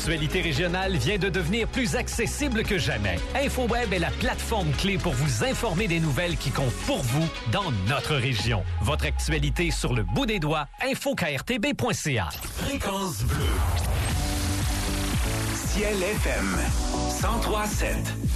L'actualité régionale vient de devenir plus accessible que jamais. InfoWeb est la plateforme clé pour vous informer des nouvelles qui comptent pour vous dans notre région. Votre actualité sur le bout des doigts, infokrtb.ca. Fréquence bleue. Ciel FM 103.7.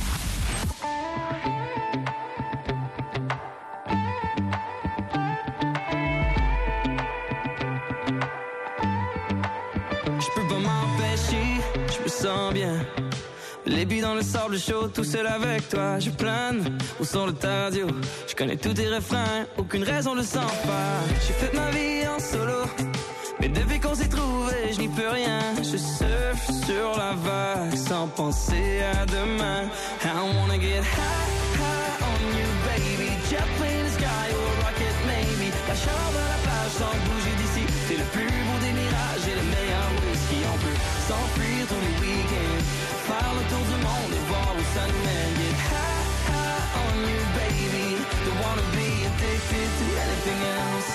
Je me sens bien. Les billes dans le sable chaud, tout seul avec toi. Je plane au son de ta radio. Je connais tous tes refrains, aucune raison de s'en faire. J'ai fait ma vie en solo, mais depuis qu'on s'est trouvé, je n'y peux rien. Je surfe sur la vague sans penser à demain. I wanna get high, high on you, baby. Jet plane, the sky or a rocket, maybe. La chambre à la plage sans bouger d'ici. C'est le plus beau des mirages et le meilleur whisky. On peut s'enfuir tous les week-ends, faire le tour du monde et voir où ça nous mène. Get high, high on you, baby. Don't wanna be addicted to anything else.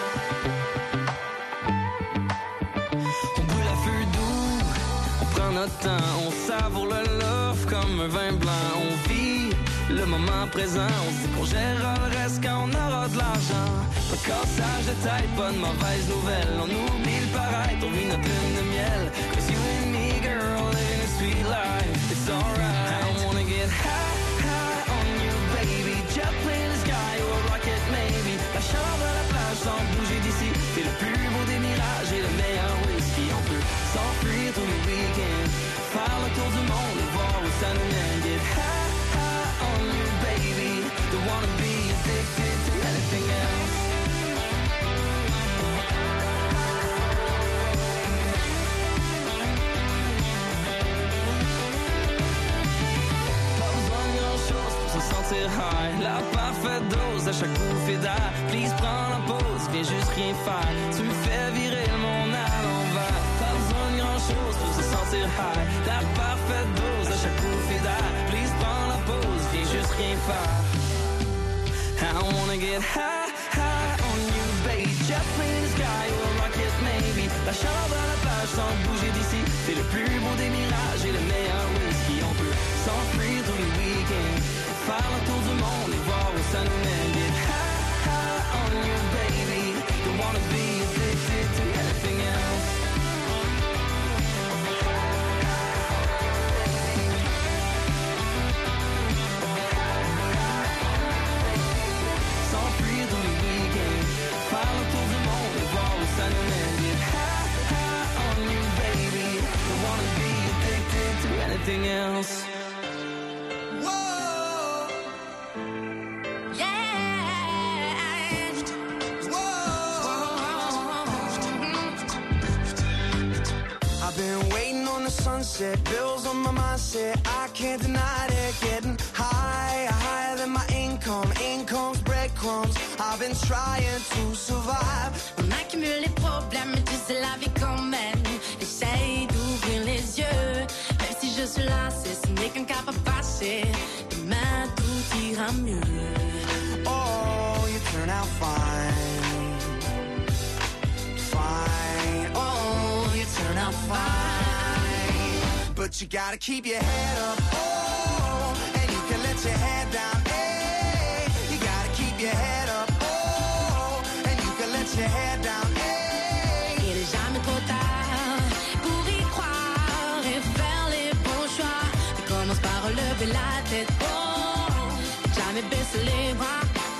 On brûle à feu doux, on prend notre temps, on savoure le love comme un vin blanc. On vit le moment présent, on sait qu'on gérera le reste quand on aura de l'argent. Pas de cassage de tête, pas de mauvaise nouvelle. On oublie le paraître, on vit notre lune de miel. Cause you and me, girl, living a sweet life. It's alright. I wanna get high, high on you, baby. Jet plane, the sky or a rocket, maybe. La chambre à la plage sans bouger d'ici. C'est le plus beau des mirages et le meilleur whisky. On peut s'enfuir tous les week-ends, faire le tour du monde et voir où ça nous mène. Get high, high on you, baby. Don't wanna be addicted to anything else. Sentir high, la parfaite dose à chaque bouffée d'air. Please prends la pause, viens juste rien faire. Tu me fais virer le monde à l'envers. Pas besoin de grand chose pour se sentir high. La parfaite dose à chaque bouffée d'air. Please prends la pause, viens juste rien faire. I wanna get high, high on you, baby. Jet plane, the sky or a rocket, maybe. La chambre à la plage sans bouger d'ici. C'est le plus beau des mirages et le meilleur whisky. On peut s'enfuir tous les week-ends, faire le tour du monde et voir où ça nous mène. Get high, high on you, baby. Don't wanna be addicted to anything else. S'enfuir tous les week-ends, faire le tour du monde et voir où ça nous mène. Get high, high on you, baby. Don't wanna be addicted to anything else. Sunset, bills on my mindset, I can't deny it. Getting higher, higher than my income. Income's breadcrumbs, I've been trying to survive. On accumule les problèmes, mais tu sais la vie quand même. Essaye d'ouvrir les yeux, même si je suis lassé, ce n'est qu'un cap à passer. Demain tout ira mieux. Oh, you turn out fine, fine. Oh, you turn out fine. But you gotta keep your head up, oh, and you can let your head down, hey. You gotta keep your head up, oh, and you can let your head down, hey. Il est jamais trop tard pour y croire et faire les bons choix. Mais commence par relever la tête, oh, jamais baisser les bras,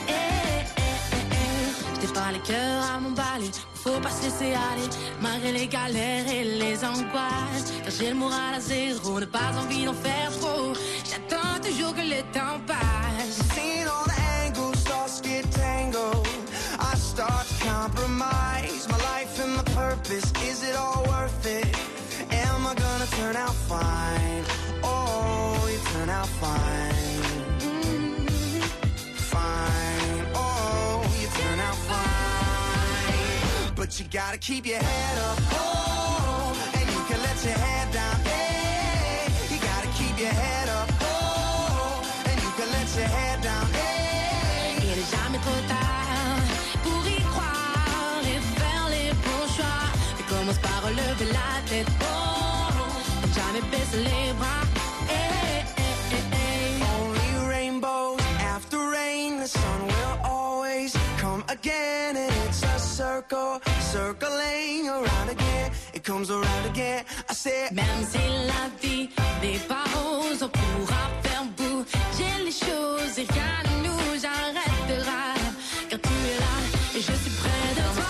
J't'ai pas les cœurs à m'emballer, faut pas se laisser aller, malgré les galères et les angoisses. Car j'ai le moral à zéro, n'a pas envie d'en faire trop. J'attends toujours que le temps passe. Seen all the angles, thoughts get tangled. I start to compromise my life and my purpose. Is it all worth it? Am I gonna turn out fine? Oh, you turn out fine. Fine. Oh, you turn out fine. But you gotta keep your head up, oh, and you can let your head down, hey. You gotta keep your head up, oh, and you can let your head down, hey. Il est jamais trop tard pour y croire et faire les bons choix. Mais commence par relever la tête, oh, jamais baisser les bras. Hey, hey, hey, hey. Only rainbows after rain, the sun will always come again, and it's a circle, circling around again. It comes around again. I said, même si la vie n'est pas rose, on pourra faire bouger les choses et rien ne nous arrêtera. Car tu es là et je suis près de toi.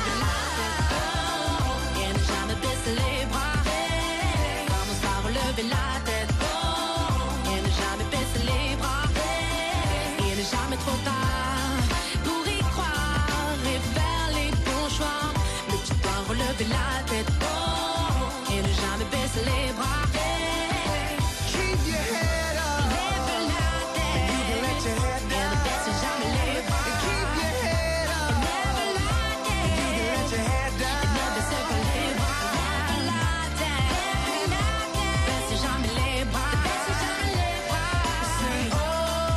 Et ne jamais baisser les bras. Commence par relever la tête. Et ne jamais baisser les bras. Et ne jamais trop tard pour y croire et faire les bons choix. Mais tu dois relever la tête. Et ne jamais baisser les bras. keep your head up. Lève la tête. You can let your head Et ne down. baisse jamais les bras. Keep your head up. Lève la tête. You can let your head down. Ne baisse pas les bras. Lève la tête. Baisse jamais les bras. Baisse jamais les bras. Say, oh,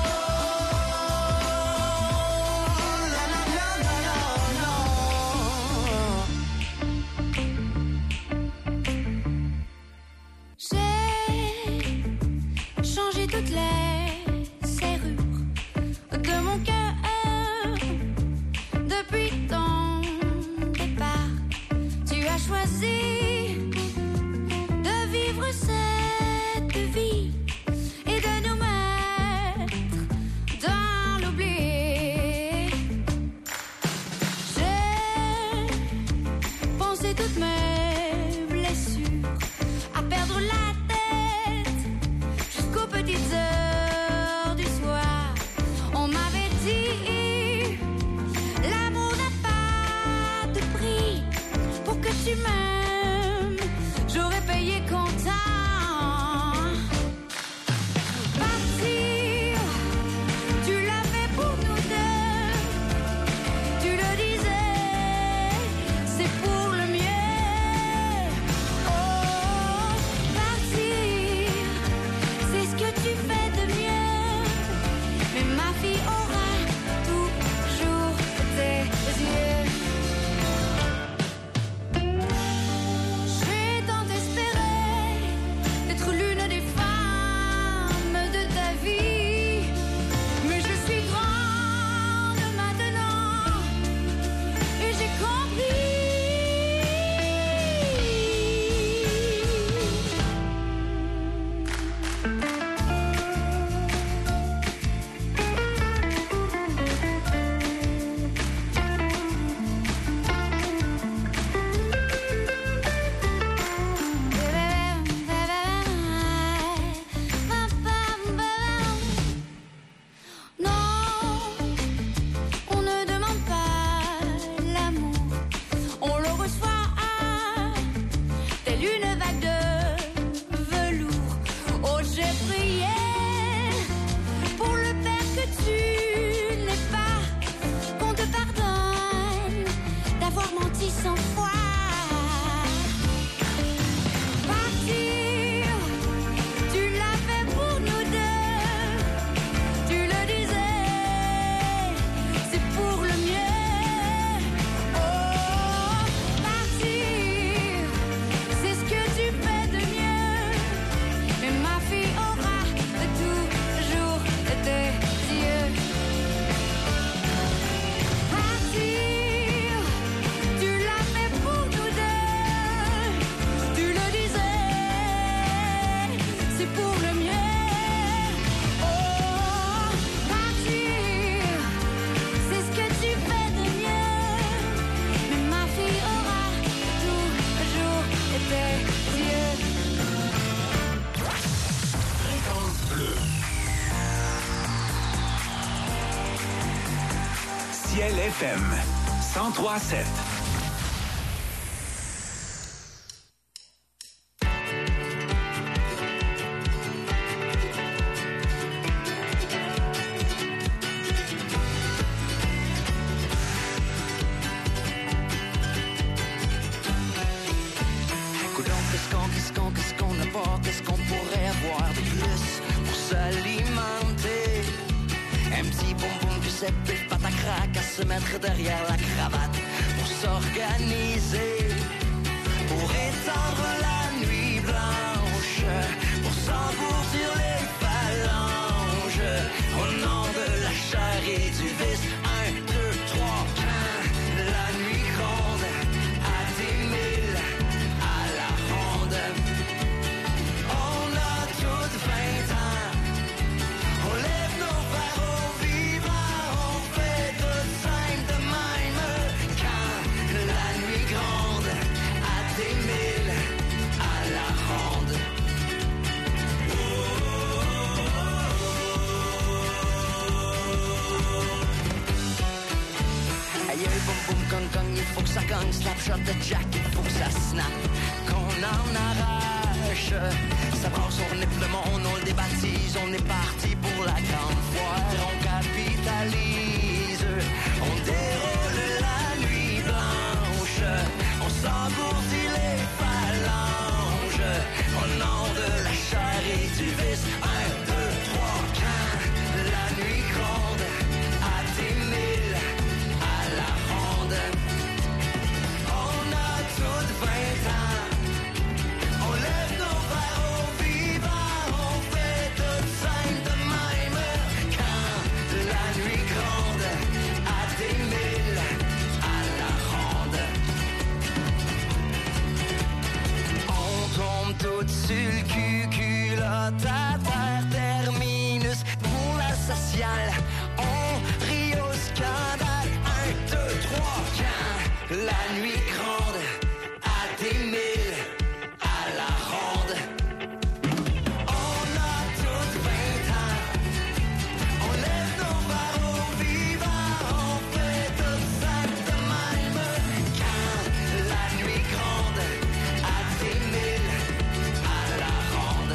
la, la, la, la, la, la. J'ai changé toutes les serrures de mon cœur depuis ton départ. Tu as choisi de vivre cette vie et de nous mettre dans l'oubli. J'ai pensé toutes mes blessures à perdre la tête jusqu'aux petites heures du soir. On m'avait dit l'amour n'a pas de prix. Pour que tu m'aimes, j'aurais payé comptant. Partir, tu l'as fait pour nous deux. Tu le disais, c'est pour le mieux. Oh, partir, c'est ce que tu fais de mieux. Mais ma fille aura toujours tes yeux. J'ai tant espéré être l'une des femmes de ta vie. Mais je suis grande maintenant et j'ai compris. Non, on ne demande pas l'amour, on le reçoit telle une vague de velours. Oh, j'ai prié pour le Père que tu n'es pas, qu'on te pardonne d'avoir menti 100 fois. Partir, tu l'as fait pour nous deux. Tu le disais, c'est pour le mieux. Oh, partir, c'est ce que tu fais de mieux. Mais ma fille aura toujours tes yeux. Partir, tu l'as fait pour nous deux. Tu le disais, c'est pour le mieux. Oh, partir, c'est ce que tu fais de mieux. Mais ma fille aura toujours tes yeux. Ciel FM 103.7. Coudonc, qu'est-ce qu'on n'a pas, qu'est-ce qu'on pourrait avoir de plus pour s'alimenter? Un petit bonbon du sceptique, patacrac à se mettre derrière la cravate pour s'organiser, pour étendre la nuit blanche. gagne, il faut que ça gagne. Slapshot de Jack, il faut que ça snap. Qu'on en arrache. Ça brasse, on renifle le monde, on le débaptise. On est parti pour la grande foire. On capitalise. On déroule la nuit blanche. On s'engourdit les phalanges. Au nom de la chair et du vice. 1, 2, 3, quand la nuit gronde. À des milles, à la ronde. On a toutes 20 ans. On lève nos verres aux vivants. On fait toute scène de même. Quand la nuit gronde. À des milles, à la ronde. On tombe tout sur le cul, culotte à terre, terminus pour la sociale. On rit au scandale. 1, 2, 3, quand la nuit gronde. À des milles, à la ronde. On a toutes 20 ans. On lève nos verres aux vivants. On fait toute scène de même. Quand la nuit gronde. À des milles, à la ronde.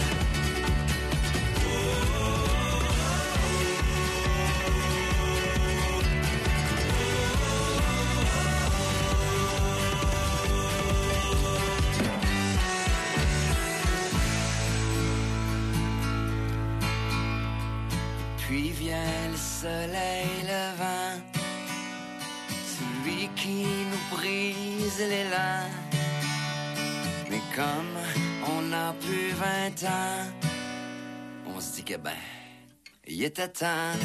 Puis vient le soleil levant, celui qui nous brise l'élan. Mais comme on n'a plus 20 ans, on se dit que ben, il était temps.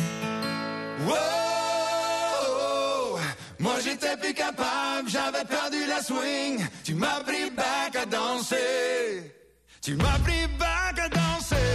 Wow! Moi j'étais plus capable, j'avais perdu la swing. Tu m'as pris back à danser. Tu m'as pris back à danser.